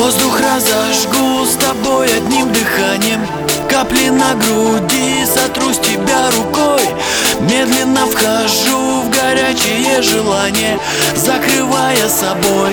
Воздух разожгу с тобой одним дыханием. Капли на груди сотру с тебя рукой. Медленно вхожу в горячее желание, закрывая собой.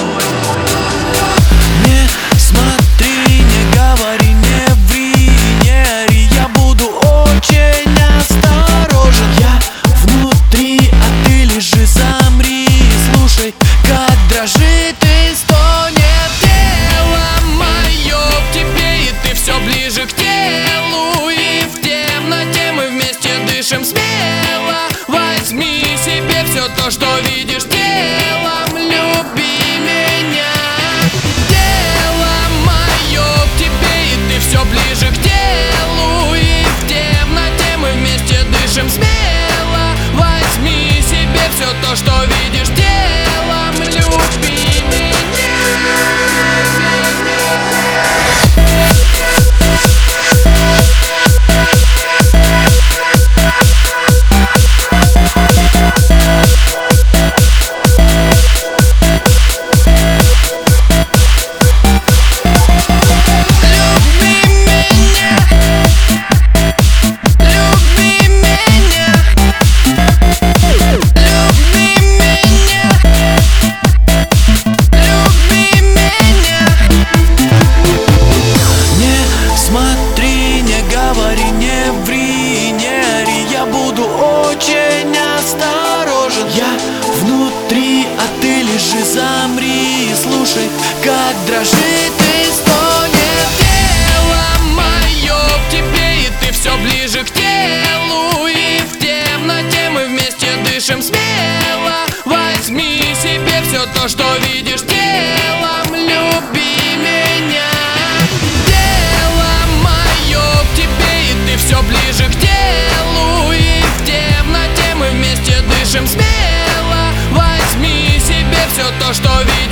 Не смотри, не говори, не ври, не ори. Я буду очень осторожен. Я внутри, а ты лежи, замри. Слушай, как дрожит и стонет тело мое в тебе, и ты все ближе к телу. И в темноте мы вместе дышим смело. Возьми себе все то, что видишь телом, люби меня. Тело мое в тебе, и ты все ближе к телу. И в темноте мы вместе дышим смело. Возьми себе все то, что видишь телом, люби меня. Я внутри, а ты лежи, замри. Слушай, как дрожит и стонет тело мое в тебе, и ты все ближе к телу. И в темноте мы вместе дышим смело. Возьми себе все то, что видишь телом, люби меня. Тело мое в тебе, и ты все ближе к телу. И в темноте мы вместе дышим смело. Возьми себе все то, что видишь.